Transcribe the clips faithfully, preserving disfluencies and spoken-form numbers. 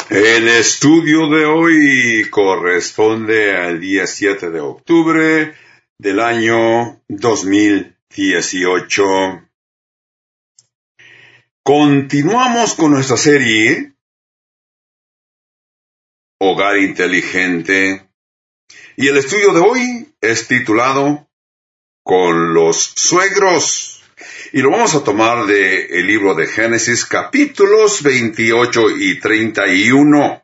El estudio de hoy corresponde al día siete de octubre del año dos mil dieciocho. Continuamos con nuestra serie Hogar Inteligente y el estudio de hoy es titulado Con los suegros. Y lo vamos a tomar del libro de Génesis, capítulos veintiocho y treinta y uno.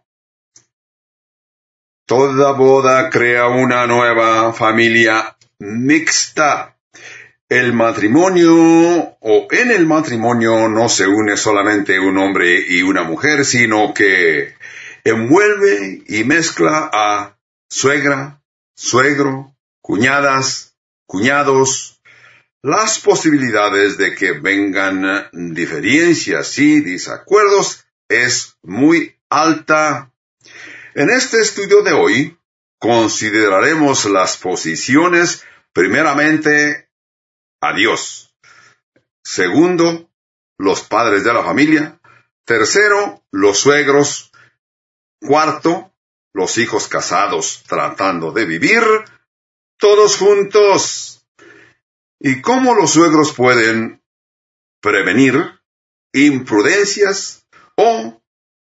Toda boda crea una nueva familia mixta. El matrimonio, o en el matrimonio, no se une solamente un hombre y una mujer, sino que envuelve y mezcla a suegra, suegro, cuñadas, cuñados. Las posibilidades de que vengan diferencias y desacuerdos es muy alta. En este estudio de hoy, consideraremos las posiciones, primeramente, a Dios. Segundo, los padres de la familia. Tercero, los suegros. Cuarto, los hijos casados tratando de vivir todos juntos. ¿Y cómo los suegros pueden prevenir imprudencias o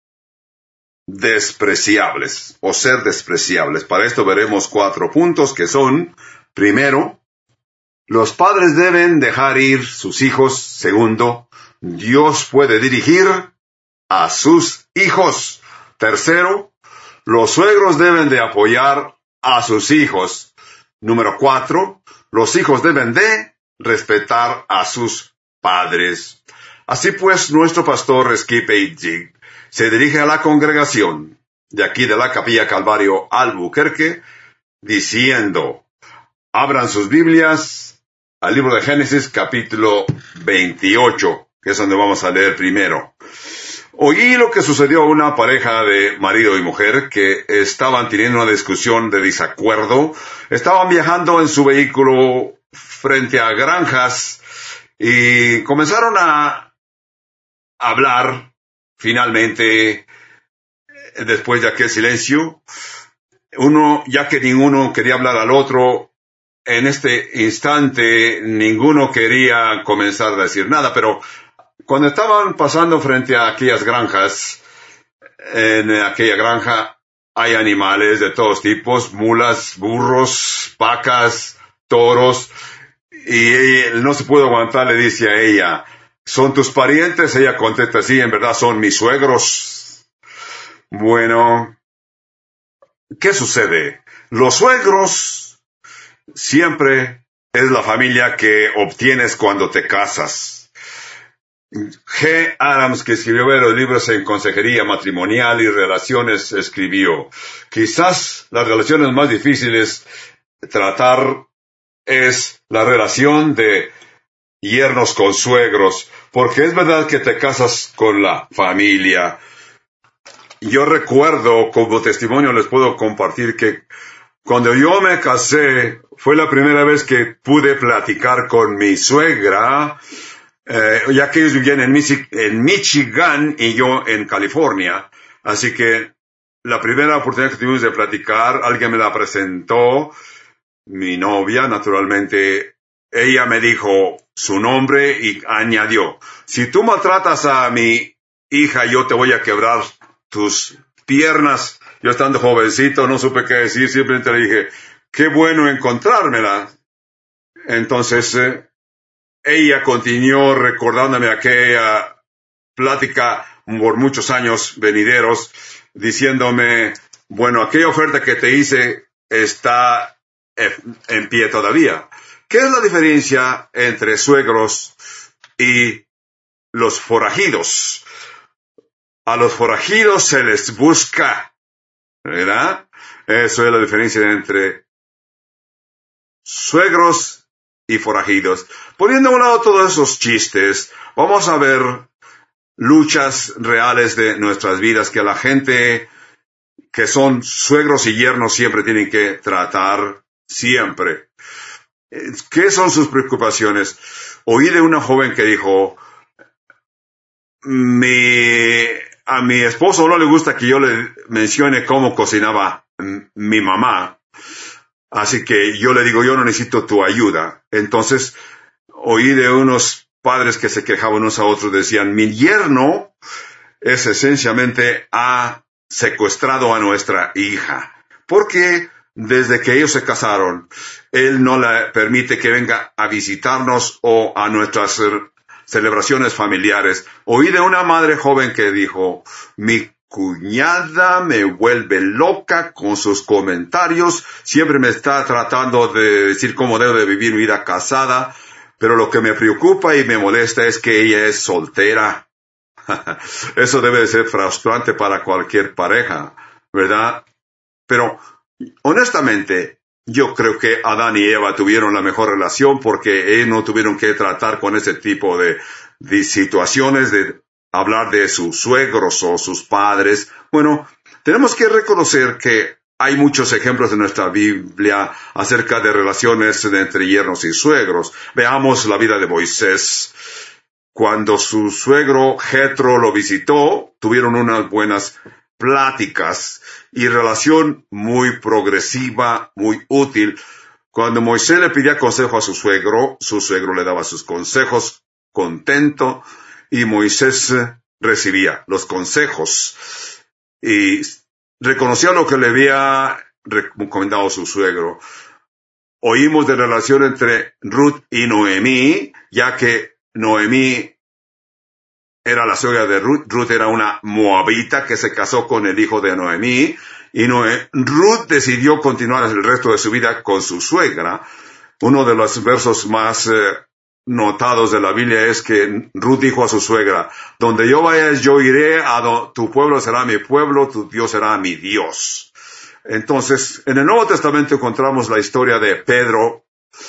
despreciables, o ser despreciables? Para esto veremos cuatro puntos que son: primero, los padres deben dejar ir sus hijos. Segundo, Dios puede dirigir a sus hijos. Tercero, los suegros deben de apoyar a sus hijos. Número cuatro, los hijos deben de respetar a sus padres. Así pues, nuestro pastor Skip Heitzig se dirige a la congregación de aquí de la Capilla Calvario Albuquerque, diciendo: abran sus Biblias al libro de Génesis, capítulo veintiocho, que es donde vamos a leer primero. Oí lo que sucedió a una pareja de marido y mujer que estaban teniendo una discusión de desacuerdo. Estaban viajando en su vehículo frente a granjas y comenzaron a hablar. Finalmente, después de aquel silencio, uno, ya que ninguno quería hablar al otro, en este instante ninguno quería comenzar a decir nada, pero cuando estaban pasando frente a aquellas granjas, en aquella granja hay animales de todos tipos: mulas, burros, vacas, toros, y él no se pudo aguantar, le dice a ella: ¿son tus parientes? Ella contesta: sí, en verdad son mis suegros. Bueno, ¿qué sucede? Los suegros siempre es la familia que obtienes cuando te casas. G. Adams, que escribió varios libros en consejería matrimonial y relaciones, escribió: quizás las relaciones más difíciles de tratar es la relación de yernos con suegros, porque es verdad que te casas con la familia. Yo recuerdo, como testimonio les puedo compartir, que cuando yo me casé fue la primera vez que pude platicar con mi suegra, Eh, ya que ellos vivían en, Michi- en Michigan y yo en California. Así que la primera oportunidad que tuvimos de platicar, alguien me la presentó, mi novia, naturalmente. Ella me dijo su nombre y añadió: si tú maltratas a mi hija, yo te voy a quebrar tus piernas. Yo, estando jovencito, no supe qué decir, simplemente le dije: qué bueno encontrármela. Entonces, eh, ella continuó recordándome aquella plática por muchos años venideros, diciéndome: bueno, aquella oferta que te hice está en pie todavía. ¿Qué es la diferencia entre suegros y los forajidos? A los forajidos se les busca, ¿verdad? Eso es la diferencia entre suegros y forajidos. Poniendo a un lado todos esos chistes, vamos a ver luchas reales de nuestras vidas que la gente que son suegros y yernos siempre tienen que tratar, siempre. ¿Qué son sus preocupaciones? Oí de una joven que dijo: mi a mi esposo no le gusta que yo le mencione cómo cocinaba m- mi mamá. Así que yo le digo, yo no necesito tu ayuda. Entonces, oí de unos padres que se quejaban unos a otros, decían, mi yerno es esencialmente ha secuestrado a nuestra hija. Porque desde que ellos se casaron, él no le permite que venga a visitarnos o a nuestras celebraciones familiares. Oí de una madre joven que dijo, mi cuñada me vuelve loca con sus comentarios, siempre me está tratando de decir cómo debo de vivir mi vida casada, pero lo que me preocupa y me molesta es que ella es soltera. Eso debe de ser frustrante para cualquier pareja, ¿verdad? Pero, honestamente, yo creo que Adán y Eva tuvieron la mejor relación porque ellos no tuvieron que tratar con ese tipo de, de situaciones, de hablar de sus suegros o sus padres. Bueno, tenemos que reconocer que hay muchos ejemplos en nuestra Biblia acerca de relaciones entre yernos y suegros. Veamos la vida de Moisés. Cuando su suegro Jetro lo visitó, tuvieron unas buenas pláticas y relación muy progresiva, muy útil. Cuando Moisés le pedía consejo a su suegro, su suegro le daba sus consejos contento y Moisés recibía los consejos y reconocía lo que le había recomendado su suegro. Oímos de la relación entre Ruth y Noemí, ya que Noemí era la suegra de Ruth. Ruth era una moabita que se casó con el hijo de Noemí. Y Noé, Ruth decidió continuar el resto de su vida con su suegra. Uno de los versos más eh, notados de la Biblia es que Ruth dijo a su suegra, donde yo vaya yo iré, a do, tu pueblo será mi pueblo, tu Dios será mi Dios. Entonces, en el Nuevo Testamento encontramos la historia de Pedro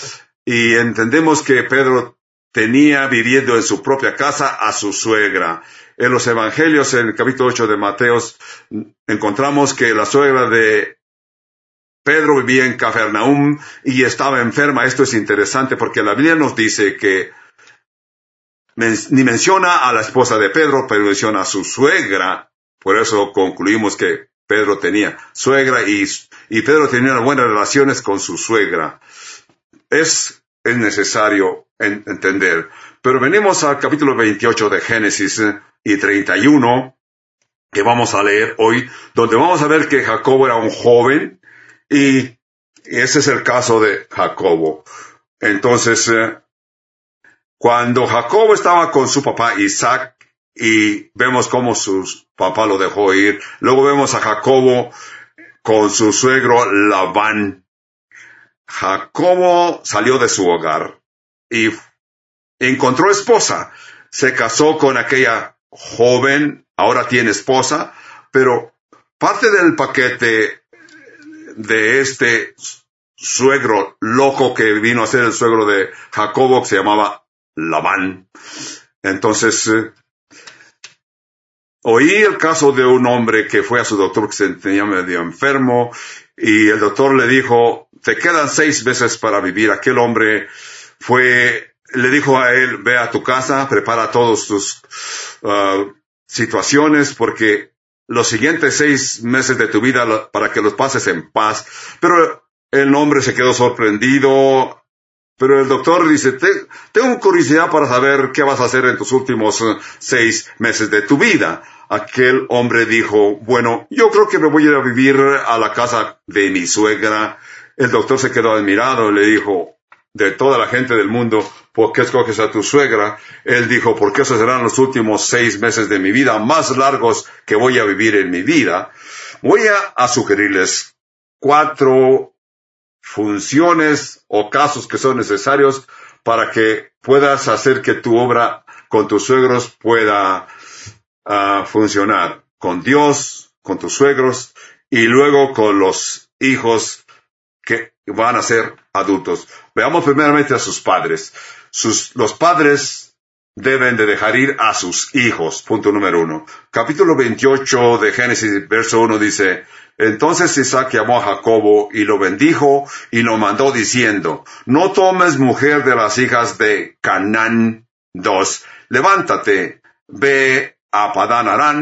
y entendemos que Pedro tenía viviendo en su propia casa a su suegra. En los evangelios, en el capítulo ocho de Mateos, encontramos que la suegra de Pedro vivía en Cafarnaúm y estaba enferma. Esto es interesante porque la Biblia nos dice que men- ni menciona a la esposa de Pedro, pero menciona a su suegra. Por eso concluimos que Pedro tenía suegra y, y Pedro tenía buenas relaciones con su suegra. Es, es necesario en, entender. Pero venimos al capítulo veintiocho de Génesis y treinta y uno, que vamos a leer hoy, donde vamos a ver que Jacobo era un joven, y ese es el caso de Jacobo. Entonces, eh, cuando Jacobo estaba con su papá Isaac, y vemos cómo su papá lo dejó ir, luego vemos a Jacobo con su suegro Labán. Jacobo salió de su hogar y encontró esposa, se casó con aquella joven, ahora tiene esposa, pero parte del paquete de este suegro loco que vino a ser el suegro de Jacobo, que se llamaba Labán. Entonces, eh, oí el caso de un hombre que fue a su doctor que se tenía medio enfermo y el doctor le dijo, te quedan seis meses para vivir. Aquel hombre fue, le dijo a él, ve a tu casa, prepara todas tus uh, situaciones porque los siguientes seis meses de tu vida para que los pases en paz. Pero el hombre se quedó sorprendido. Pero el doctor dice, Te, tengo curiosidad para saber qué vas a hacer en tus últimos uh, seis meses de tu vida. Aquel hombre dijo, bueno, yo creo que me voy a ir a vivir a la casa de mi suegra. El doctor se quedó admirado y le dijo, de toda la gente del mundo, ¿por qué escoges a tu suegra? Él dijo, porque esos serán los últimos seis meses de mi vida, más largos que voy a vivir en mi vida. Voy a, a sugerirles cuatro funciones o casos que son necesarios para que puedas hacer que tu obra con tus suegros pueda uh, funcionar. Con Dios, con tus suegros y luego con los hijos que van a ser adultos. Veamos primeramente a sus padres. Sus, los padres deben de dejar ir a sus hijos. Punto número uno. Capítulo veintiocho de Génesis, verso uno dice, entonces Isaac llamó a Jacobo y lo bendijo y lo mandó diciendo, no tomes mujer de las hijas de Canaán. Dos, levántate, ve a Padán Aram,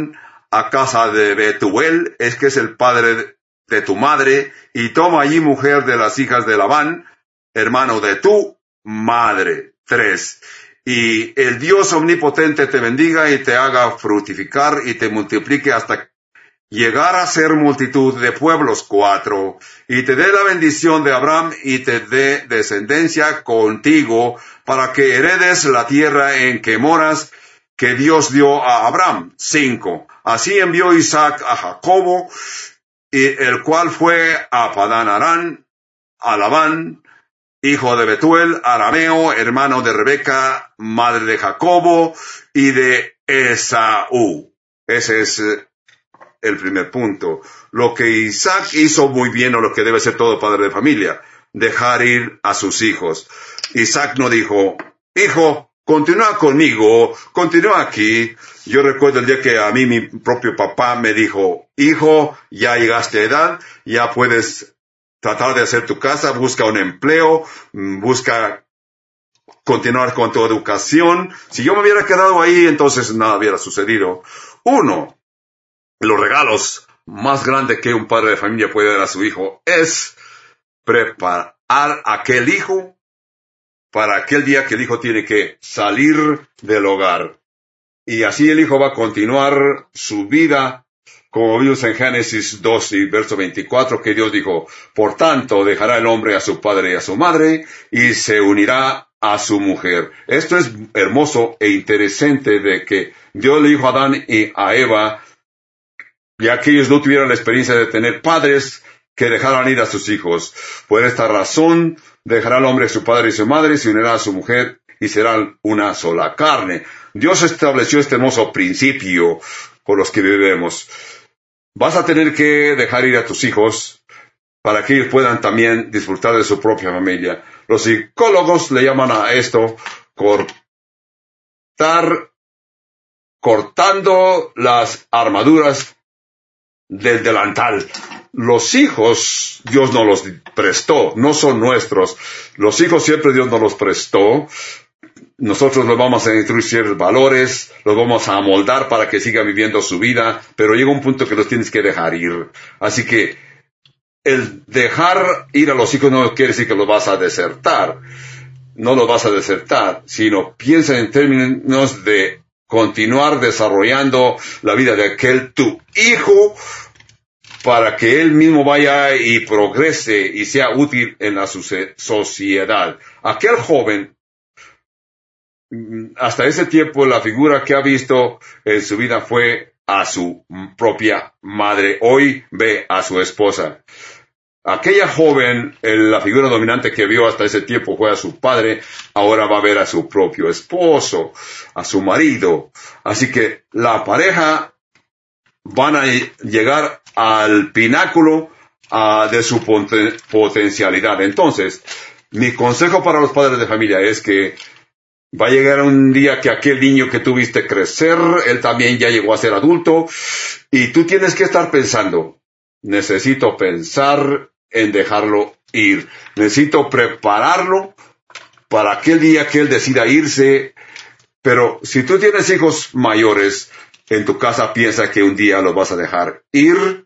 a casa de Betuel, es que es el padre de tu madre, y toma allí mujer de las hijas de Labán, hermano de tu madre. Tres. Y el Dios omnipotente te bendiga y te haga fructificar y te multiplique hasta llegar a ser multitud de pueblos. Cuatro. Y te dé la bendición de Abraham y te dé descendencia contigo para que heredes la tierra en que moras, que Dios dio a Abraham. Cinco. Así envió Isaac a Jacobo, y el cual fue a Padán Aram, a Labán, hijo de Betuel, arameo, hermano de Rebeca, madre de Jacobo, y de Esaú. Ese es el primer punto. Lo que Isaac hizo muy bien, o lo que debe ser todo padre de familia, dejar ir a sus hijos. Isaac no dijo, hijo, continúa conmigo, continúa aquí. Yo recuerdo el día que a mí mi propio papá me dijo, hijo, ya llegaste a edad, ya puedes tratar de hacer tu casa, busca un empleo, busca continuar con tu educación. Si yo me hubiera quedado ahí, entonces nada hubiera sucedido. Uno, los regalos más grandes que un padre de familia puede dar a su hijo es preparar a aquel hijo para aquel día que el hijo tiene que salir del hogar. Y así el hijo va a continuar su vida, como vimos en Génesis dos y verso veinticuatro, que Dios dijo, por tanto dejará el hombre a su padre y a su madre, y se unirá a su mujer. Esto es hermoso e interesante, de que Dios le dijo a Adán y a Eva, ya que ellos no tuvieron la experiencia de tener padres, que dejaran ir a sus hijos. Por esta razón, dejará el hombre a su padre y su madre, se unirá a su mujer, y serán una sola carne. Dios estableció este hermoso principio por los que vivimos. Vas a tener que dejar ir a tus hijos para que ellos puedan también disfrutar de su propia familia. Los psicólogos le llaman a esto cortar, cortando las armaduras del delantal. Los hijos Dios nos los prestó, no son nuestros. Los hijos siempre Dios nos los prestó. Nosotros los vamos a introducir valores, los vamos a amoldar para que sigan viviendo su vida, pero llega un punto que los tienes que dejar ir. Así que el dejar ir a los hijos no quiere decir que los vas a desertar. No los vas a desertar, sino piensa en términos de continuar desarrollando la vida de aquel tu hijo para que él mismo vaya y progrese y sea útil en la sociedad. Aquel joven, hasta ese tiempo, la figura que ha visto en su vida fue a su propia madre. Hoy ve a su esposa. Aquella joven, la figura dominante que vio hasta ese tiempo fue a su padre. Ahora va a ver a su propio esposo, a su marido. Así que la pareja van a llegar al pináculo uh, de su poten- potencialidad. Entonces, mi consejo para los padres de familia es que va a llegar un día que aquel niño que tuviste crecer, él también ya llegó a ser adulto, y tú tienes que estar pensando, necesito pensar en dejarlo ir, necesito prepararlo para aquel día que él decida irse. Pero si tú tienes hijos mayores en tu casa, piensa que un día los vas a dejar ir,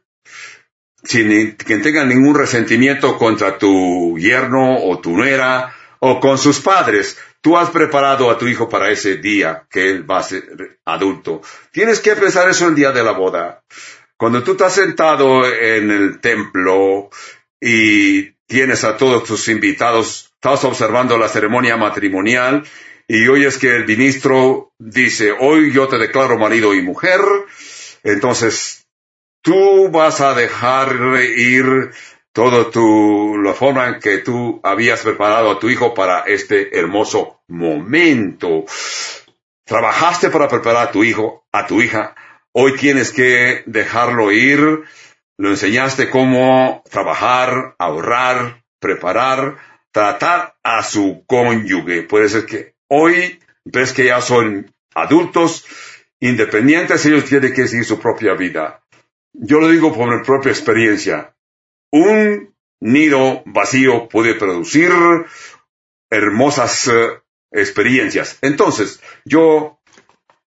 sin que tengan ningún resentimiento contra tu yerno o tu nuera o con sus padres. Tú has preparado a tu hijo para ese día que él va a ser adulto. Tienes que pensar eso el día de la boda. Cuando tú estás sentado en el templo y tienes a todos tus invitados, estás observando la ceremonia matrimonial y oyes que el ministro dice, hoy yo te declaro marido y mujer, entonces tú vas a dejar ir todo tu, la forma en que tú habías preparado a tu hijo para este hermoso momento. Trabajaste para preparar a tu hijo, a tu hija. Hoy tienes que dejarlo ir. Lo enseñaste cómo trabajar, ahorrar, preparar, tratar a su cónyuge. Puede ser que hoy ves que ya son adultos, independientes, ellos tienen que seguir su propia vida. Yo lo digo por mi propia experiencia. Un nido vacío puede producir hermosas uh, experiencias. Entonces, yo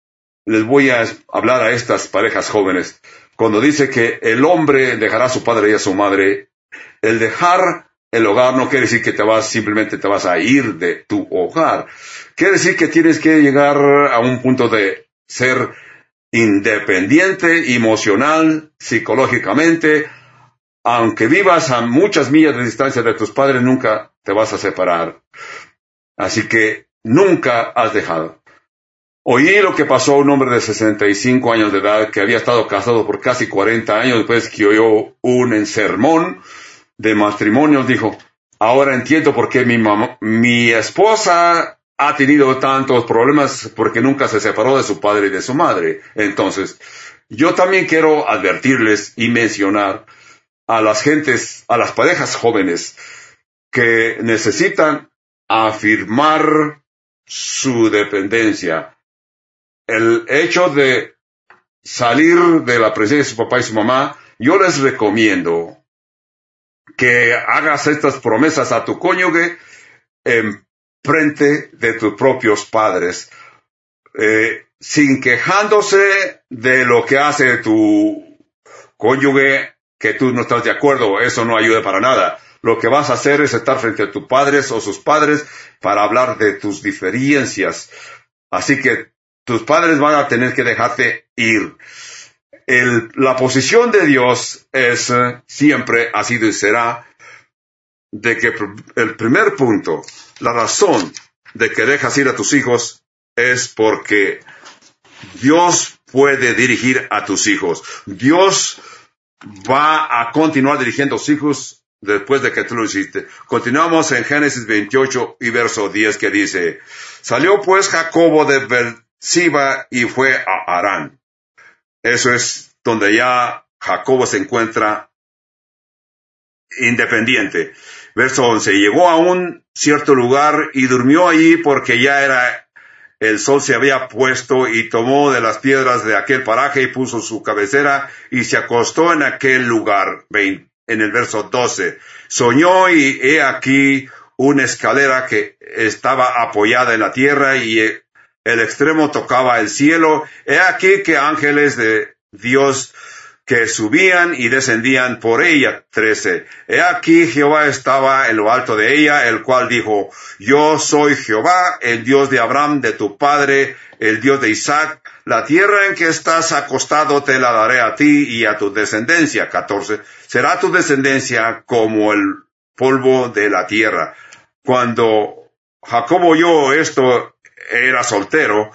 les voy a hablar a estas parejas jóvenes. Cuando dice que el hombre dejará a su padre y a su madre, el dejar el hogar no quiere decir que te vas, simplemente te vas a ir de tu hogar. Quiere decir que tienes que llegar a un punto de ser independiente, emocional, psicológicamente. Aunque vivas a muchas millas de distancia de tus padres, nunca te vas a separar. Así que nunca has dejado. Oí lo que pasó a un hombre de sesenta y cinco años de edad que había estado casado por casi cuarenta años después que oyó un sermón de matrimonio. Dijo, ahora entiendo por qué mi mamá, mi esposa ha tenido tantos problemas porque nunca se separó de su padre y de su madre. Entonces, yo también quiero advertirles y mencionar a las gentes, a las parejas jóvenes que necesitan afirmar su dependencia. El hecho de salir de la presencia de su papá y su mamá, yo les recomiendo que hagas estas promesas a tu cónyuge en frente de tus propios padres, eh, sin quejándose de lo que hace tu cónyuge, que tú no estás de acuerdo. Eso no ayuda para nada. Lo que vas a hacer es estar frente a tus padres o sus padres para hablar de tus diferencias. Así que tus padres van a tener que dejarte ir. El, la posición de Dios es, eh, siempre ha sido y será, de que el primer punto, la razón de que dejas ir a tus hijos es porque Dios puede dirigir a tus hijos. Dios va a continuar dirigiendo a tus hijos después de que tú lo hiciste. Continuamos en Génesis veintiocho y verso diez, que dice, salió pues Jacobo de Beer-seba y fue a Harán. Eso es donde ya Jacobo se encuentra independiente. Verso once, llegó a un cierto lugar y durmió allí porque ya era, el sol se había puesto, y tomó de las piedras de aquel paraje y puso su cabecera y se acostó en aquel lugar. En el verso doce, soñó y he aquí una escalera que estaba apoyada en la tierra y el extremo tocaba el cielo. He aquí que ángeles de Dios que subían y descendían por ella. trece. He aquí Jehová estaba en lo alto de ella, el cual dijo, yo soy Jehová, el Dios de Abraham, de tu padre, el Dios de Isaac. La tierra en que estás acostado te la daré a ti y a tu descendencia. catorce. Será tu descendencia como el polvo de la tierra. Cuando Jacobo oyó esto, era soltero,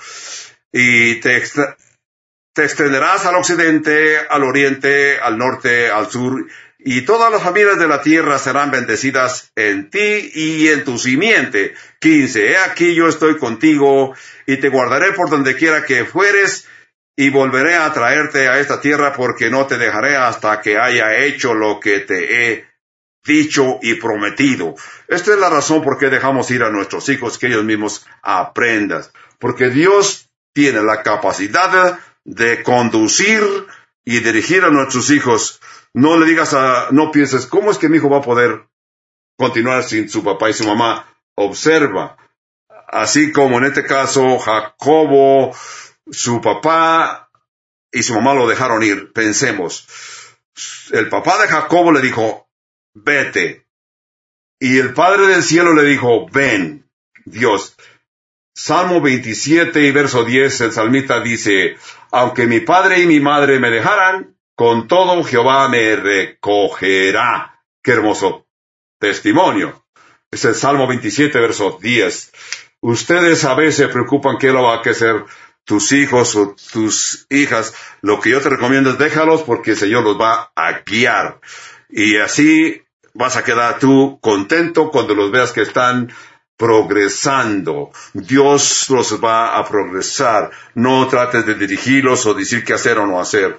y te extra Te extenderás al occidente, al oriente, al norte, al sur, y todas las familias de la tierra serán bendecidas en ti y en tu simiente. quince. He aquí yo estoy contigo, y te guardaré por donde quiera que fueres, y volveré a traerte a esta tierra, porque no te dejaré hasta que haya hecho lo que te he dicho y prometido. Esta es la razón por qué dejamos ir a nuestros hijos, que ellos mismos aprendan. Porque Dios tiene la capacidad de conducir y dirigir a nuestros hijos. No le digas a, no pienses, ¿cómo es que mi hijo va a poder continuar sin su papá y su mamá? Observa. Así como en este caso, Jacobo, su papá y su mamá lo dejaron ir. Pensemos. El papá de Jacobo le dijo, vete. Y el Padre del cielo le dijo, ven. Dios. Salmo veintisiete y verso diez, el salmista dice, aunque mi padre y mi madre me dejaran, con todo Jehová me recogerá. Qué hermoso testimonio. Es el Salmo veintisiete, verso diez. Ustedes a veces se preocupan qué lo va a hacer tus hijos o tus hijas. Lo que yo te recomiendo es déjalos, porque el Señor los va a guiar. Y así vas a quedar tú contento cuando los veas que están progresando. Dios los va a progresar. No trates de dirigirlos o decir qué hacer o no hacer.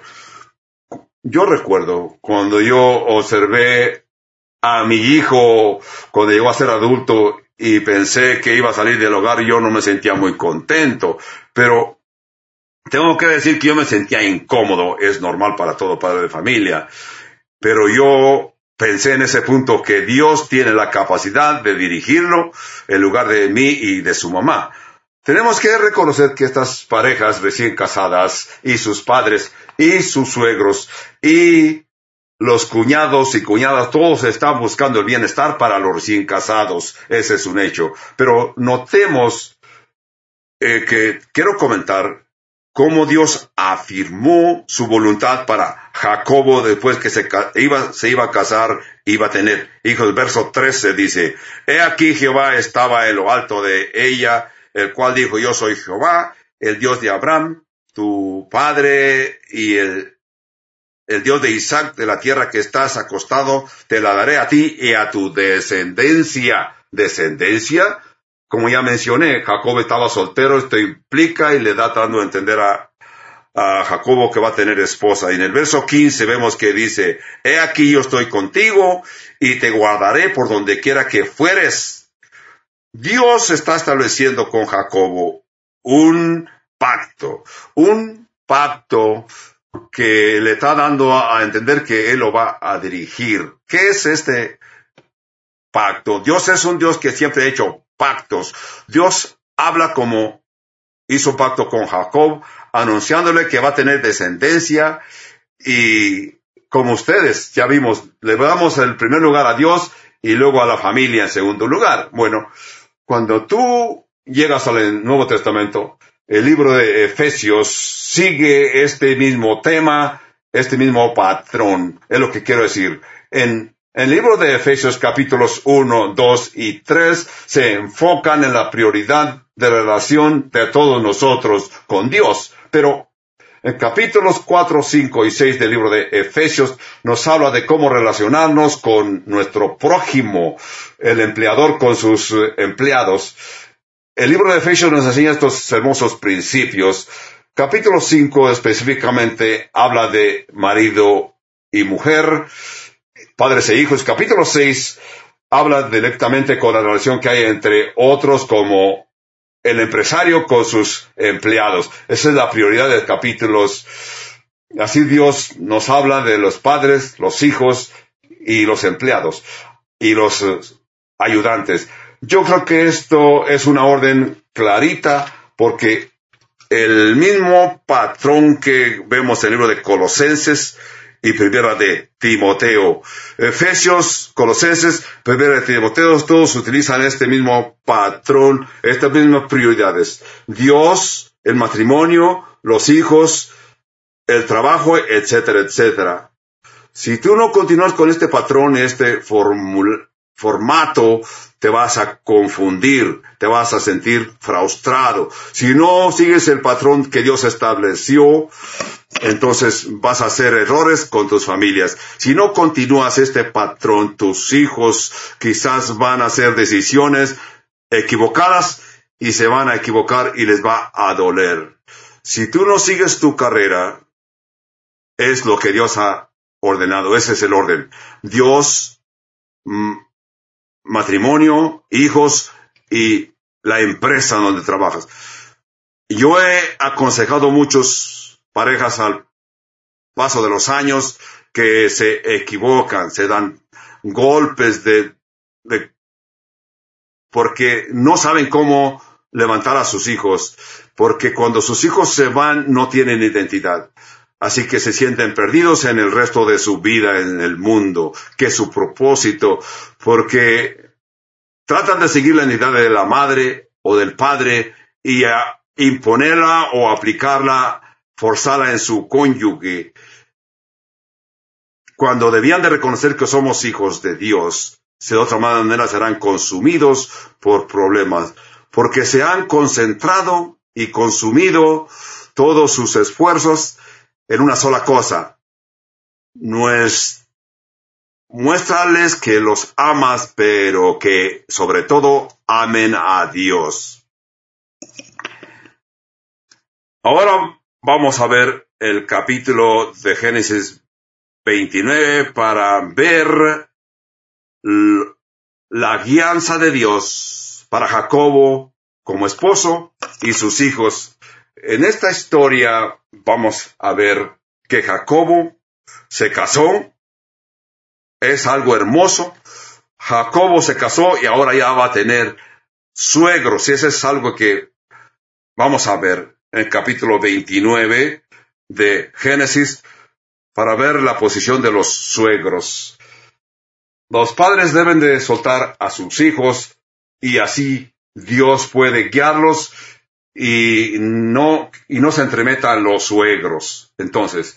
Yo recuerdo cuando yo observé a mi hijo cuando llegó a ser adulto y pensé que iba a salir del hogar, yo no me sentía muy contento, pero tengo que decir que yo me sentía incómodo. Es normal para todo padre de familia, pero yo pensé en ese punto que Dios tiene la capacidad de dirigirlo en lugar de mí y de su mamá. Tenemos que reconocer que estas parejas recién casadas y sus padres y sus suegros y los cuñados y cuñadas, todos están buscando el bienestar para los recién casados. Ese es un hecho. Pero notemos eh, que quiero comentar cómo Dios afirmó su voluntad para Jacobo después que se iba, se iba a casar, iba a tener hijos. El verso trece dice, he aquí Jehová estaba en lo alto de ella, el cual dijo, yo soy Jehová, el Dios de Abraham, tu padre, y el, el Dios de Isaac, de la tierra que estás acostado, te la daré a ti y a tu descendencia. ¿Descendencia? Como ya mencioné, Jacob estaba soltero, esto implica y le da dando a entender a, a Jacobo que va a tener esposa. Y en el verso quince vemos que dice, he aquí yo estoy contigo y te guardaré por donde quiera que fueres. Dios está estableciendo con Jacobo un pacto, un pacto que le está dando a entender que él lo va a dirigir. ¿Qué es este pacto? Dios es un Dios que siempre ha hecho pactos. Dios habla como hizo pacto con Jacob, anunciándole que va a tener descendencia, y como ustedes ya vimos, le damos el primer lugar a Dios y luego a la familia en segundo lugar. Bueno, cuando tú llegas al Nuevo Testamento, el libro de Efesios sigue este mismo tema, este mismo patrón, es lo que quiero decir. En En el libro de Efesios capítulos uno, dos y tres se enfocan en la prioridad de la relación de todos nosotros con Dios. Pero en capítulos cuatro, cinco y seis del libro de Efesios nos habla de cómo relacionarnos con nuestro prójimo, el empleador con sus empleados. El libro de Efesios nos enseña estos hermosos principios. Capítulo cinco específicamente habla de marido y mujer, padres e hijos. Capítulo seis habla directamente con la relación que hay entre otros, como el empresario con sus empleados. Esa es la prioridad de capítulos. Así Dios nos habla de los padres, los hijos y los empleados y los uh, ayudantes. Yo creo que esto es una orden clarita, porque el mismo patrón que vemos en el libro de Colosenses y primera de Timoteo, Efesios, Colosenses, primera de Timoteo, todos utilizan este mismo patrón, estas mismas prioridades. Dios, el matrimonio, los hijos, el trabajo, etcétera, etcétera. Si tú no continúas con este patrón, este formul, formato, te vas a confundir, te vas a sentir frustrado. Si no sigues el patrón que Dios estableció, entonces vas a hacer errores con tus familias. Si no continúas este patrón, tus hijos quizás van a hacer decisiones equivocadas y se van a equivocar y les va a doler. Si tú no sigues tu carrera, es lo que Dios ha ordenado. Ese es el orden. Dios, mm, matrimonio, hijos y la empresa donde trabajas. Yo he aconsejado muchos parejas al paso de los años que se equivocan, se dan golpes de, de porque no saben cómo levantar a sus hijos, porque cuando sus hijos se van no tienen identidad. Así que se sienten perdidos en el resto de su vida en el mundo, que es su propósito, porque tratan de seguir la identidad de la madre o del padre y a imponerla o aplicarla, forzarla en su cónyuge, cuando debían de reconocer que somos hijos de Dios. De otra manera serán consumidos por problemas, porque se han concentrado y consumido todos sus esfuerzos en una sola cosa. No es muéstrales que los amas, pero que sobre todo amen a Dios. Ahora vamos a ver el capítulo de Génesis veintinueve para ver la guianza de Dios para Jacobo como esposo y sus hijos. En esta historia vamos a ver que Jacobo se casó. Es algo hermoso. Jacobo se casó y ahora ya va a tener suegros. Y eso es algo que Vamos a ver el capítulo veintinueve de Génesis para ver la posición de los suegros. Los padres deben de soltar a sus hijos y así Dios puede guiarlos y no, y no se entremetan los suegros. Entonces,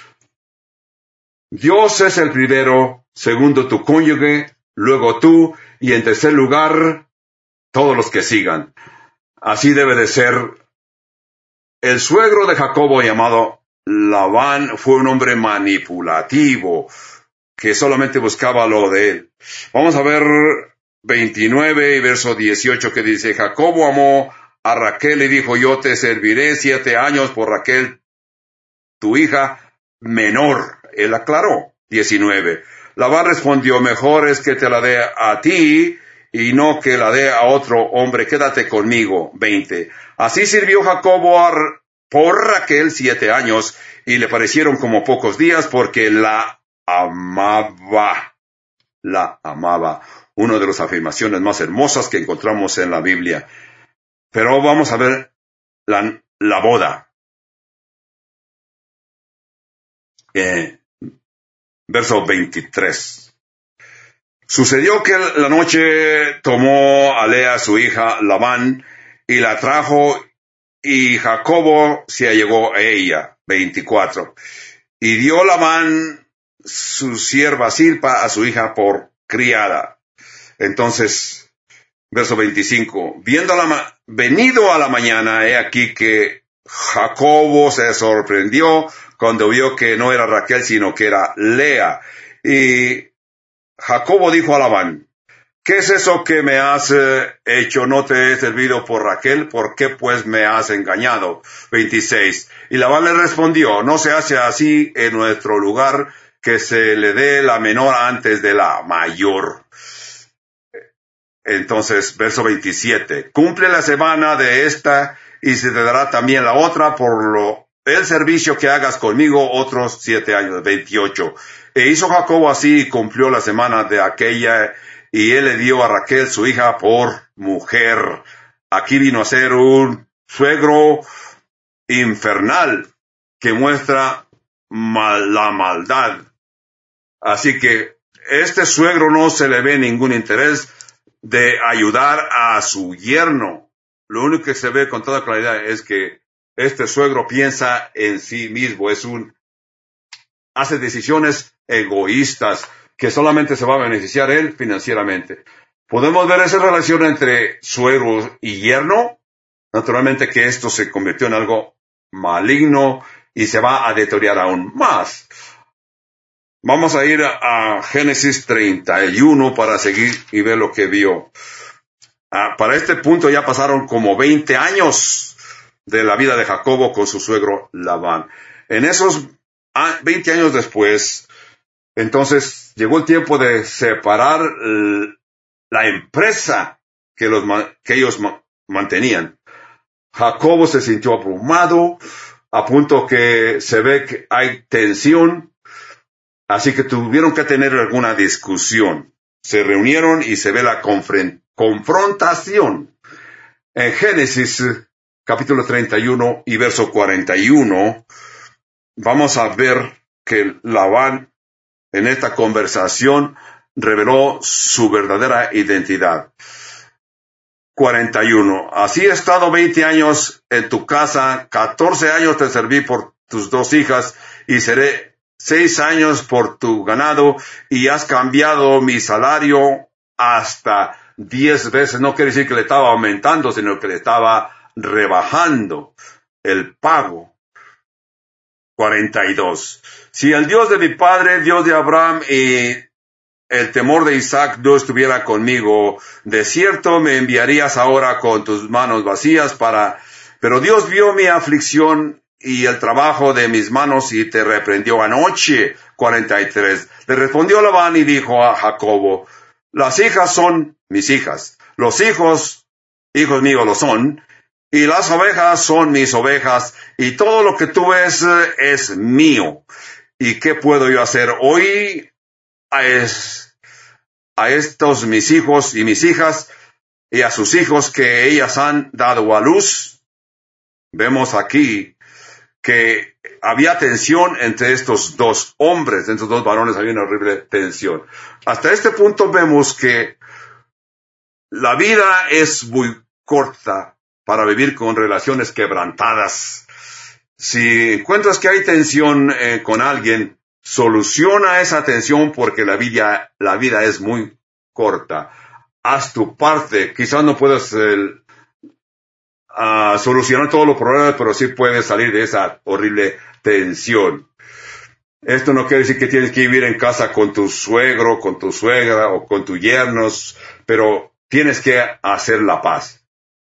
Dios es el primero, segundo tu cónyuge, luego tú, y en tercer lugar, todos los que sigan. Así debe de ser. El suegro de Jacobo, llamado Labán, fue un hombre manipulativo, que solamente buscaba lo de él. Vamos a ver veintinueve y verso dieciocho que dice, Jacobo amó a Raquel y dijo, yo te serviré siete años por Raquel, tu hija menor. Él aclaró. diecinueve. Labán respondió, mejor es que te la dé a ti y no que la dé a otro hombre, quédate conmigo. veinte. Así sirvió Jacobo a, por Raquel siete años y le parecieron como pocos días porque la amaba. La amaba. Una de las afirmaciones más hermosas que encontramos en la Biblia. Pero vamos a ver la, la boda. Eh, verso veintitrés. Sucedió que la noche tomó a Lea su hija Labán y la trajo y Jacobo se allegó a ella. veinticuatro. Y dio Labán su sierva Silpa a su hija por criada. Entonces, verso veinticinco. Viendo la ma- venido a la mañana, he aquí que Jacobo se sorprendió cuando vio que no era Raquel, sino que era Lea. Y Jacobo dijo a Labán, ¿qué es eso que me has eh, hecho? No te he servido por Raquel, ¿por qué pues me has engañado? veintiséis. Y Labán le respondió, no se hace así en nuestro lugar, que se le dé la menor antes de la mayor. Entonces, verso veintisiete, cumple la semana de esta y se te dará también la otra por lo el servicio que hagas conmigo otros siete años. veintiocho. E hizo Jacobo así y cumplió la semana de aquella y él le dio a Raquel su hija por mujer. Aquí vino a ser un suegro infernal que muestra mal, la maldad. Así que este suegro no se le ve ningún interés de ayudar a su yerno. Lo único que se ve con toda claridad es que este suegro piensa en sí mismo, es un, hace decisiones egoístas que solamente se va a beneficiar él financieramente. ¿Podemos ver esa relación entre suegro y yerno? Naturalmente que esto se convirtió en algo maligno y se va a deteriorar aún más. Vamos a ir a, a Génesis treinta y uno para seguir y ver lo que vio. Ah, para este punto ya pasaron como veinte años de la vida de Jacobo con su suegro Labán. En esos veinte años después, entonces llegó el tiempo de separar la empresa que, los, que ellos mantenían. Jacobo se sintió abrumado, a punto que se ve que hay tensión, así que tuvieron que tener alguna discusión. Se reunieron y se ve la confren- confrontación. En Génesis capítulo treinta y uno y verso cuarenta y uno, vamos a ver que Labán en esta conversación reveló su verdadera identidad. cuarenta y uno. Así he estado veinte años en tu casa, catorce años te serví por tus dos hijas y seré seis años por tu ganado y has cambiado mi salario hasta diez veces. No quiere decir que le estaba aumentando, sino que le estaba rebajando el pago. cuarenta y dos. Si el Dios de mi padre, Dios de Abraham y el temor de Isaac no estuviera conmigo, de cierto me enviarías ahora con tus manos vacías para... Pero Dios vio mi aflicción y el trabajo de mis manos y te reprendió anoche. cuarenta y tres. Le respondió Labán y dijo a Jacobo, las hijas son mis hijas, los hijos, hijos míos lo son, y las ovejas son mis ovejas, y todo lo que tú ves es mío. ¿Y qué puedo yo hacer hoy a, es, a estos mis hijos y mis hijas, y a sus hijos que ellas han dado a luz? vemos aquí que había tensión entre estos dos hombres, entre estos dos varones había una horrible tensión. Hasta este punto vemos que la vida es muy corta para vivir con relaciones quebrantadas. Si encuentras que hay tensión eh, con alguien, soluciona esa tensión porque la vida, la vida es muy corta. Haz tu parte. Quizás no puedas eh, uh, solucionar todos los problemas, pero sí puedes salir de esa horrible tensión. Esto no quiere decir que tienes que vivir en casa con tu suegro, con tu suegra o con tus yernos, pero tienes que hacer la paz.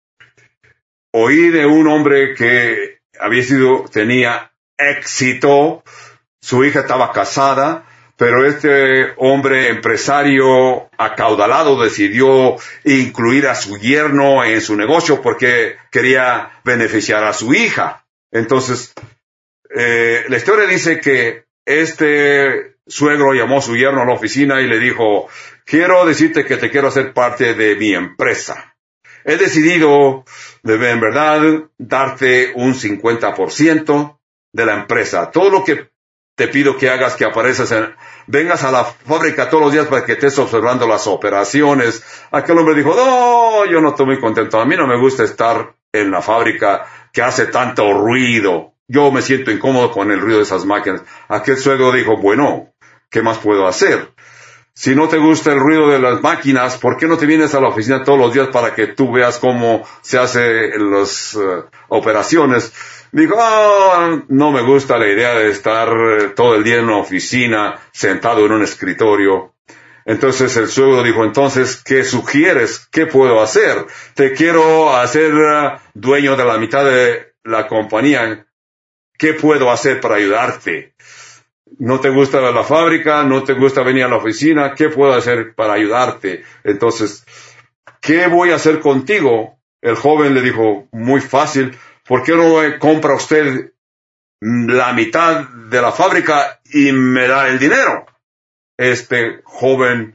Oí de un hombre que había sido, tenía éxito, su hija estaba casada, pero este hombre empresario acaudalado decidió incluir a su yerno en su negocio porque quería beneficiar a su hija. Entonces, eh, la historia dice que este suegro llamó a su yerno a la oficina y le dijo, quiero decirte que te quiero hacer parte de mi empresa. He decidido, de, en verdad, darte un cincuenta por ciento de la empresa. Todo lo que te pido que hagas, que aparezcas en, vengas a la fábrica todos los días para que estés observando las operaciones. Aquel hombre dijo, no, yo no estoy muy contento. A mí no me gusta estar en la fábrica que hace tanto ruido. Yo me siento incómodo con el ruido de esas máquinas. Aquel suegro dijo, bueno, ¿qué más puedo hacer? Si no te gusta el ruido de las máquinas, ¿por qué no te vienes a la oficina todos los días para que tú veas cómo se hacen las uh, operaciones? Dijo, oh, no me gusta la idea de estar todo el día en una oficina, sentado en un escritorio. Entonces el suegro dijo, entonces, ¿qué sugieres? ¿Qué puedo hacer? Te quiero hacer uh, dueño de la mitad de la compañía. ¿Qué puedo hacer para ayudarte? ¿No te gusta la fábrica? ¿No te gusta venir a la oficina? ¿Qué puedo hacer para ayudarte? Entonces, ¿qué voy a hacer contigo? El joven le dijo, muy fácil. ¿Por qué no compra usted la mitad de la fábrica y me da el dinero? Este joven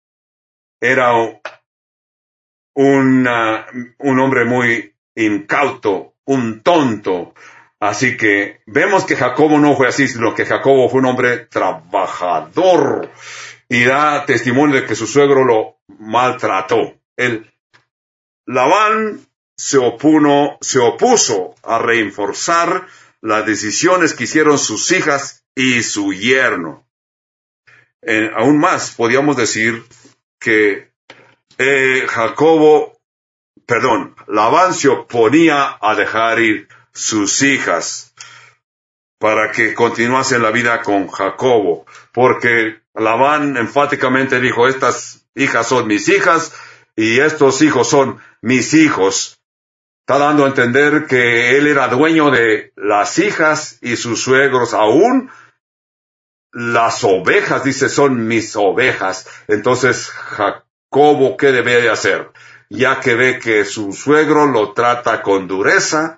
era una, un hombre muy incauto, un tonto. Así que vemos que Jacobo no fue así, sino que Jacobo fue un hombre trabajador y da testimonio de que su suegro lo maltrató. El Labán se opuno, se opuso a reforzar las decisiones que hicieron sus hijas y su yerno. Eh, aún más, podríamos decir que eh, Jacobo, perdón, Labán se oponía a dejar ir sus hijas para que continuasen la vida con Jacobo, porque Labán enfáticamente dijo, estas hijas son mis hijas y estos hijos son mis hijos. Está dando a entender que él era dueño de las hijas y sus suegros aún. Las ovejas, dice, son mis ovejas. Entonces, Jacobo, ¿qué debe de hacer? Ya que ve que su suegro lo trata con dureza,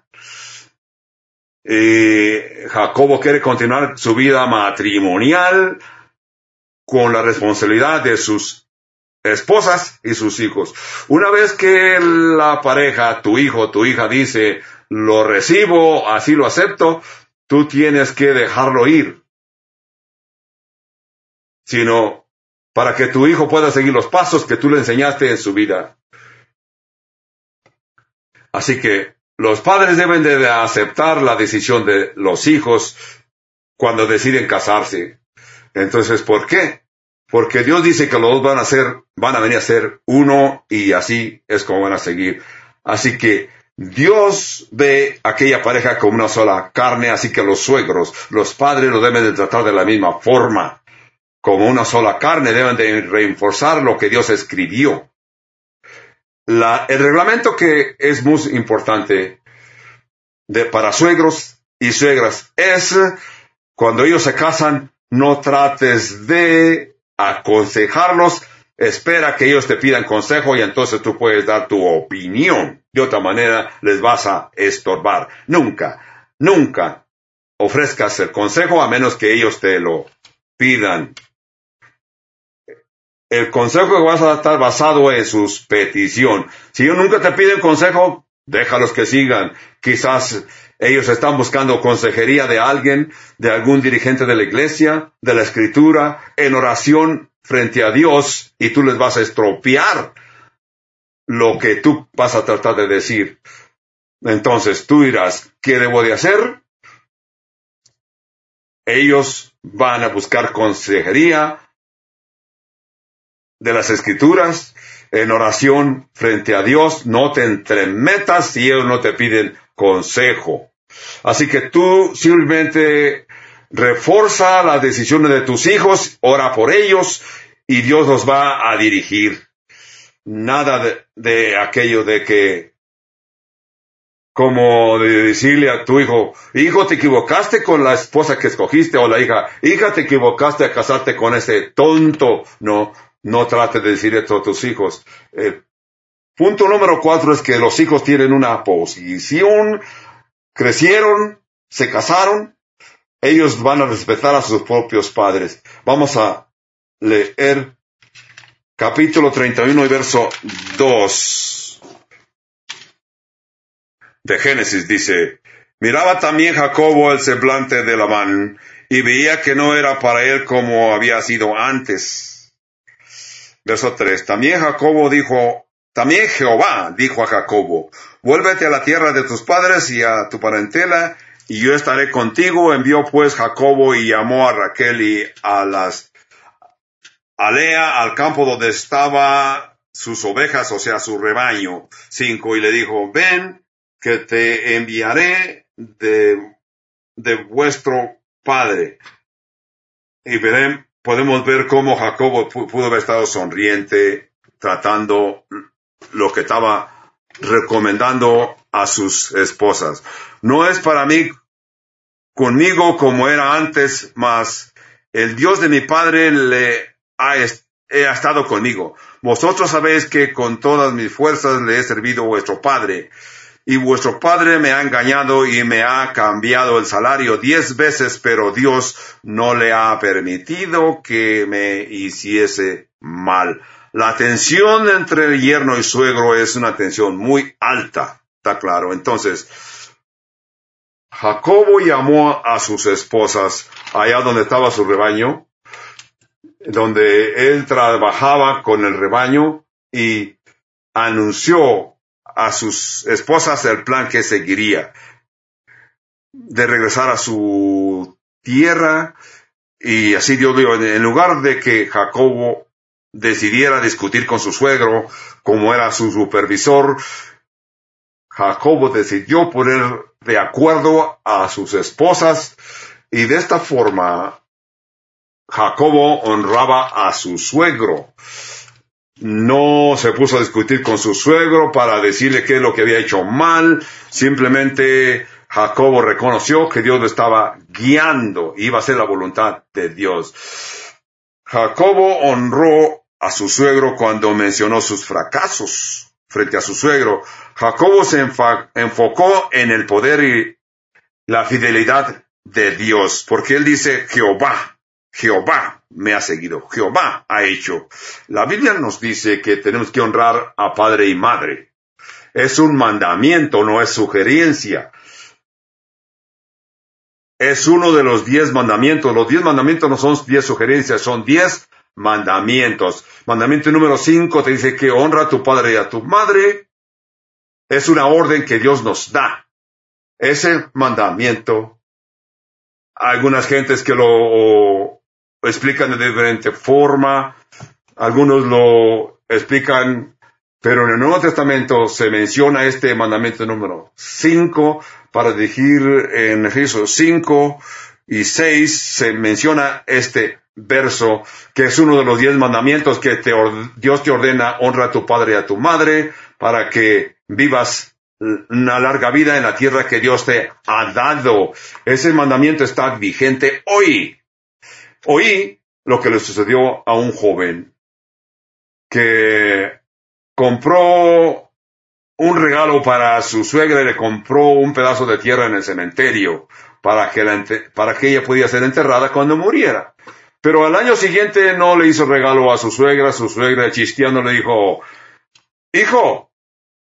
Eh, Jacobo quiere continuar su vida matrimonial con la responsabilidad de sus esposas y sus hijos. Una vez que la pareja, tu hijo, tu hija dice, lo recibo, así lo acepto, tú tienes que dejarlo ir. Sino para que tu hijo pueda seguir los pasos que tú le enseñaste en su vida. Así que los padres deben de aceptar la decisión de los hijos cuando deciden casarse. Entonces, ¿por qué? Porque Dios dice que los dos van a ser, van a venir a ser uno y así es como van a seguir. Así que Dios ve a aquella pareja como una sola carne, así que los suegros, los padres lo deben de tratar de la misma forma. Como una sola carne deben de reforzar lo que Dios escribió. La, el reglamento que es muy importante de, para suegros y suegras es cuando ellos se casan, no trates de aconsejarlos, espera que ellos te pidan consejo y entonces tú puedes dar tu opinión. De otra manera les vas a estorbar. Nunca, nunca ofrezcas el consejo a menos que ellos te lo pidan. El consejo que vas a estar basado en sus peticiones. Si ellos nunca te piden consejo, Déjalos que sigan. Quizás ellos están buscando consejería de alguien, de algún dirigente de la iglesia, de la escritura, en oración frente a Dios, y tú les vas a estropear lo que tú vas a tratar de decir. Entonces tú dirás, ¿qué debo de hacer? Ellos van a buscar consejería de las escrituras, en oración frente a Dios. No te entremetas si ellos no te piden consejo. Así que tú simplemente refuerza las decisiones de tus hijos, ora por ellos, y Dios los va a dirigir. Nada de, de aquello de que, como de decirle a tu hijo, hijo, te equivocaste con la esposa que escogiste, o la hija, hija, te equivocaste a casarte con ese tonto. No, no trate de decir esto a tus hijos. Eh, punto número cuatro es que los hijos tienen una posición, crecieron, se casaron, ellos van a respetar a sus propios padres. Vamos a leer capítulo treinta y uno y verso dos de Génesis. Dice, miraba también Jacobo el semblante de Labán, y veía que no era para él como había sido antes. Verso tres, también Jacobo dijo, también Jehová dijo a Jacobo, vuélvete a la tierra de tus padres y a tu parentela, y yo estaré contigo. Envió pues Jacobo y llamó a Raquel y a las a Lea al campo donde estaba sus ovejas, o sea, su rebaño. Cinco, y le dijo, ven, que te enviaré de, de vuestro padre. Y veremos, podemos ver cómo Jacobo pudo haber estado sonriente, tratando lo que estaba recomendando a sus esposas. No es para mí conmigo como era antes, mas el Dios de mi padre le ha, est- ha estado conmigo. Vosotros sabéis que con todas mis fuerzas le he servido a vuestro padre, y vuestro padre me ha engañado y me ha cambiado el salario diez veces, pero Dios no le ha permitido que me hiciese mal. La tensión entre yerno y suegro es una tensión muy alta, está claro. Entonces, Jacobo llamó a sus esposas allá donde estaba su rebaño, donde él trabajaba con el rebaño, y anunció a sus esposas el plan que seguiría, de regresar a su tierra. Y así Dios dijo, en lugar de que Jacobo decidiera discutir con su suegro, como era su supervisor, Jacobo decidió poner de acuerdo a sus esposas, y de esta forma Jacobo honraba a su suegro. No se puso a discutir con su suegro para decirle qué es lo que había hecho mal. Simplemente Jacobo reconoció que Dios lo estaba guiando, iba a ser la voluntad de Dios. Jacobo honró a su suegro cuando mencionó sus fracasos frente a su suegro. Jacobo se enfa- enfocó en el poder y la fidelidad de Dios, porque él dice, Jehová, Jehová me ha seguido, Jehová ha hecho. La Biblia nos dice que tenemos que honrar a padre y madre. Es un mandamiento, no es sugerencia. Es uno de los diez mandamientos. Los diez mandamientos no son diez sugerencias, son diez mandamientos. Mandamiento número cinco te dice que honra a tu padre y a tu madre. Es una orden que Dios nos da. Ese mandamiento, algunas gentes que lo explican de diferente forma, algunos lo explican, pero en el Nuevo Testamento se menciona este mandamiento número cinco, para decir en Efesios cinco y seis se menciona este verso, que es uno de los diez mandamientos que te, Dios te ordena, honra a tu padre y a tu madre, para que vivas una larga vida en la tierra que Dios te ha dado. Ese mandamiento está vigente hoy. Oí lo que le sucedió a un joven que compró un regalo para su suegra y le compró un pedazo de tierra en el cementerio para que, la, para que ella pudiera ser enterrada cuando muriera. Pero al año siguiente no le hizo regalo a su suegra. Su suegra, chisteando, le dijo, hijo,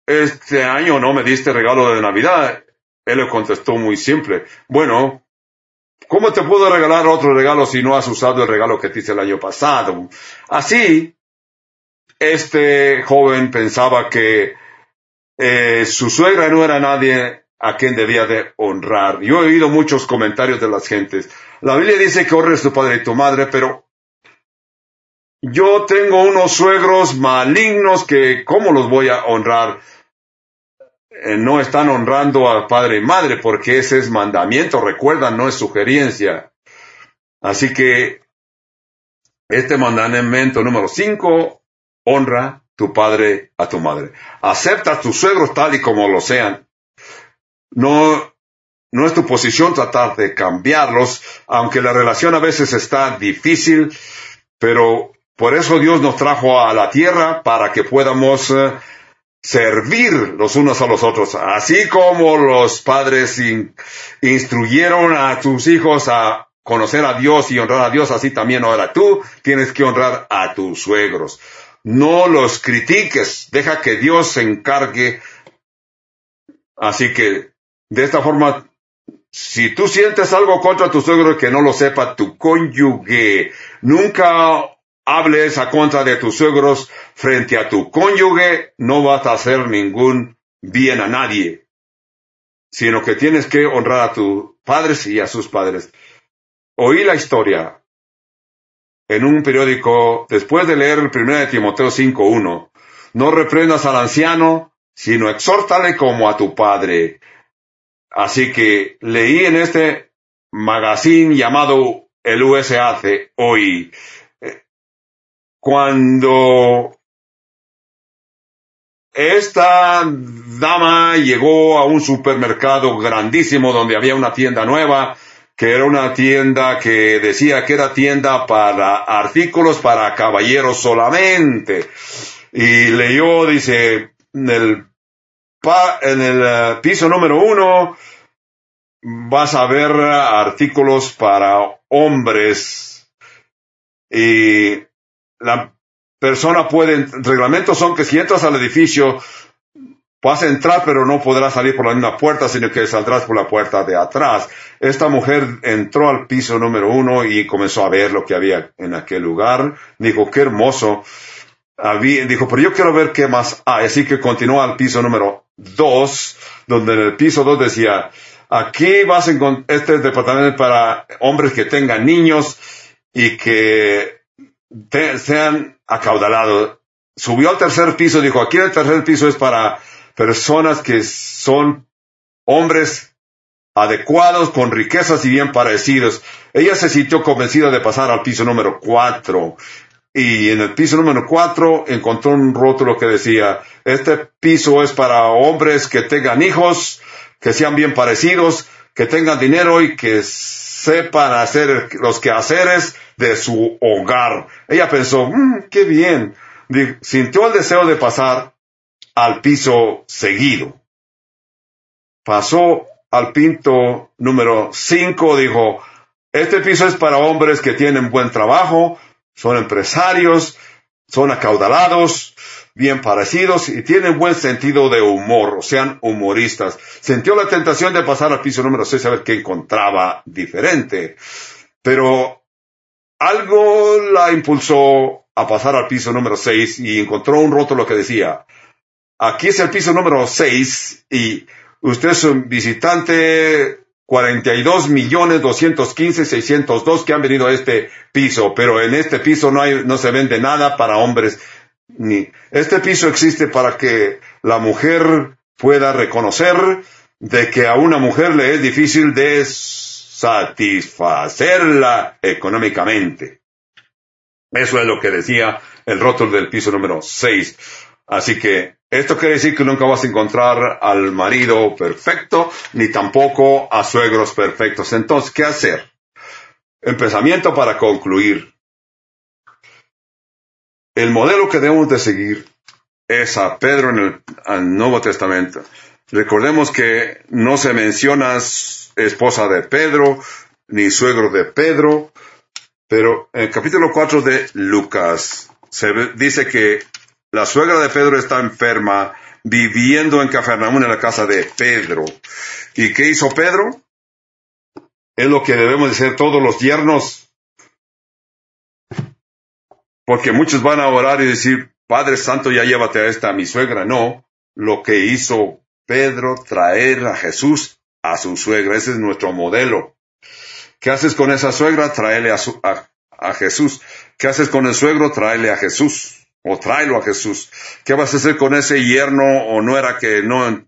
este año no me diste regalo de Navidad? Él le contestó muy simple, bueno, ¿cómo te puedo regalar otro regalo si no has usado el regalo que te hice el año pasado? Así, este joven pensaba que eh, su suegra no era nadie a quien debía de honrar. Yo he oído muchos comentarios de las gentes. La Biblia dice que honres a tu padre y tu madre, pero yo tengo unos suegros malignos que, ¿cómo los voy a honrar? Eh, no están honrando a padre y madre porque ese es mandamiento, recuerda, no es sugerencia. Así que este mandamiento número cinco, honra tu padre a tu madre. Acepta a tus suegros tal y como lo sean. No, no es tu posición tratar de cambiarlos, aunque la relación a veces está difícil, pero por eso Dios nos trajo a la tierra para que podamos uh, servir los unos a los otros. Así como los padres in, instruyeron a tus hijos a conocer a Dios y honrar a Dios, así también ahora tú tienes que honrar a tus suegros. No los critiques, deja que Dios se encargue. Así que, de esta forma, si tú sientes algo contra tu suegro, que no lo sepa tu cónyuge. Nunca hables a contra de tus suegros frente a tu cónyuge, no vas a hacer ningún bien a nadie, sino que tienes que honrar a tus padres y a sus padres. Oí la historia en un periódico después de leer el primero de Timoteo cinco uno. No reprendas al anciano, sino exhórtale como a tu padre. Así que leí en este magazine llamado el U S A C hoy, cuando esta dama llegó a un supermercado grandísimo donde había una tienda nueva, que era una tienda que decía que era tienda para artículos para caballeros solamente. Y leyó, dice, en el, pa, en el uh, piso número uno vas a ver artículos para hombres. Y la persona puede, reglamentos son que si entras al edificio, vas a entrar, pero no podrás salir por la misma puerta, sino que saldrás por la puerta de atrás. Esta mujer entró al piso número uno y comenzó a ver lo que había en aquel lugar. Dijo, qué hermoso. Había, dijo, pero yo quiero ver qué más hay. Así que continuó al piso número dos, donde en el piso dos decía, aquí vas a encontrar, este departamento para hombres que tengan niños y que te, sean acaudalados. Subió al tercer piso, dijo, aquí en el tercer piso es para personas que son hombres adecuados, con riquezas y bien parecidos. Ella se sintió convencida de pasar al piso número cuatro. Y en el piso número cuatro encontró un rótulo que decía, este piso es para hombres que tengan hijos, que sean bien parecidos, que tengan dinero y que sepan hacer los quehaceres de su hogar. Ella pensó, mmm, qué bien. Sintió el deseo de pasar al piso seguido. Pasó al piso número cinco, dijo, este piso es para hombres que tienen buen trabajo, son empresarios, son acaudalados, bien parecidos y tienen buen sentido de humor, o sean humoristas. Sintió la tentación de pasar al piso número seis a ver qué encontraba diferente, pero algo la impulsó a pasar al piso número seis y encontró un rótulo que decía, aquí es el piso número seis y usted es un visitante cuarenta y dos millones doscientos quince mil seiscientos dos que han venido a este piso, pero en este piso no hay, no se vende nada para hombres. Ni, este piso existe para que la mujer pueda reconocer de que a una mujer le es difícil de satisfacerla económicamente. Eso es lo que decía el rótulo del piso número seis. Así que esto quiere decir que nunca vas a encontrar al marido perfecto, ni tampoco a suegros perfectos. Entonces, ¿qué hacer? El pensamiento para concluir. El modelo que debemos de seguir es a Pedro en el, el Nuevo Testamento. Recordemos que no se menciona esposa de Pedro, ni suegro de Pedro, pero en el capítulo cuatro de Lucas se dice que la suegra de Pedro está enferma viviendo en Cafarnaúm en la casa de Pedro. ¿Y qué hizo Pedro? Es lo que debemos de hacer todos los yernos. Porque muchos van a orar y decir, Padre Santo, ya llévate a esta, a mi suegra. No, lo que hizo Pedro, traer a Jesús a su suegra. Ese es nuestro modelo. ¿Qué haces con esa suegra? Tráele a, su, a, a Jesús. ¿Qué haces con el suegro? Tráele a Jesús. O tráelo a Jesús. ¿Qué vas a hacer con ese yerno o nuera que no,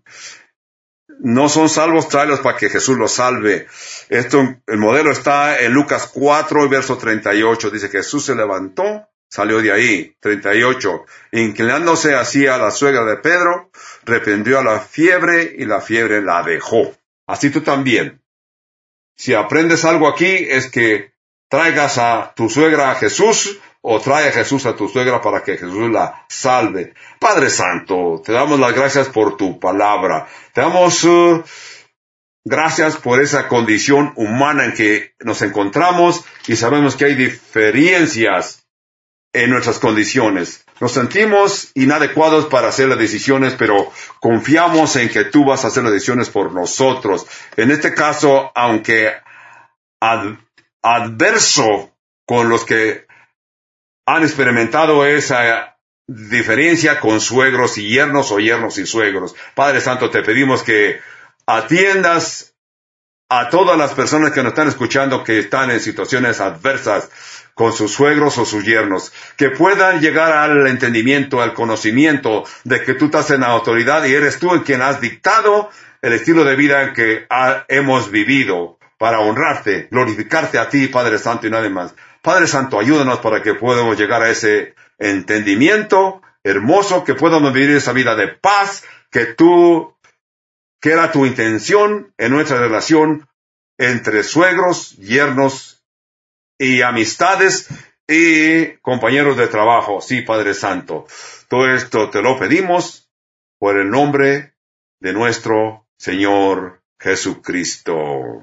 no son salvos? Tráelos para que Jesús los salve. Esto, el modelo está en Lucas cuatro, verso treinta y ocho. Dice que Jesús se levantó, salió de ahí. treinta y ocho. Inclinándose así a la suegra de Pedro, reprendió a la fiebre y la fiebre la dejó. Así tú también. Si aprendes algo aquí es que traigas a tu suegra a Jesús o trae a Jesús a tu suegra para que Jesús la salve. Padre Santo, te damos las gracias por tu palabra. Te damos uh, gracias por esa condición humana en que nos encontramos y sabemos que hay diferencias en nuestras condiciones. Nos sentimos inadecuados para hacer las decisiones, pero confiamos en que tú vas a hacer las decisiones por nosotros. En este caso, aunque ad, adverso con los que han experimentado esa diferencia con suegros y yernos o yernos y suegros. Padre Santo, te pedimos que atiendas a todas las personas que nos están escuchando que están en situaciones adversas con sus suegros o sus yernos, que puedan llegar al entendimiento, al conocimiento de que tú estás en la autoridad y eres tú el quien has dictado el estilo de vida que ha, hemos vivido para honrarte, glorificarte a ti, Padre Santo, y nada más. Padre Santo, ayúdanos para que podamos llegar a ese entendimiento hermoso, que podamos vivir esa vida de paz, que tú, que era tu intención en nuestra relación entre suegros, yernos y amistades y compañeros de trabajo. Sí, Padre Santo. Todo esto te lo pedimos por el nombre de nuestro Señor Jesucristo.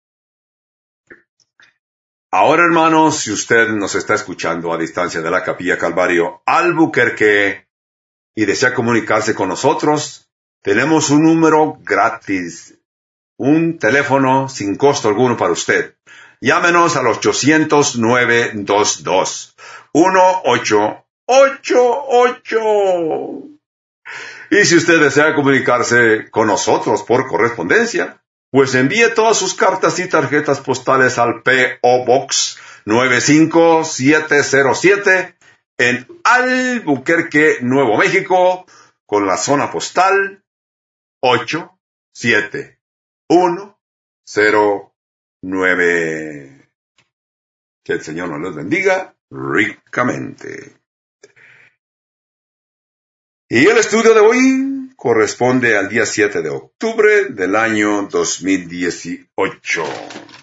Ahora, hermanos, si usted nos está escuchando a distancia de la Capilla Calvario Albuquerque y desea comunicarse con nosotros, tenemos un número gratis, un teléfono sin costo alguno para usted. Llámenos al ochocientos nueve veintidós, dieciocho ochenta y ocho. Y si usted desea comunicarse con nosotros por correspondencia, pues envíe todas sus cartas y tarjetas postales al P O Box nueve cinco siete cero siete en Albuquerque, Nuevo México, con la zona postal ocho siete uno cero nueve. Que el Señor nos los bendiga ricamente. Y el estudio de hoy corresponde al día siete de octubre del año dos mil dieciocho.